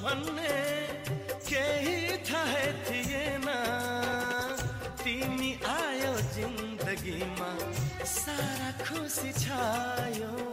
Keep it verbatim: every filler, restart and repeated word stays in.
भन्ने केही थाहै थिएन। तिमी आयो जिन्दगीमा सारा खुसी छायो।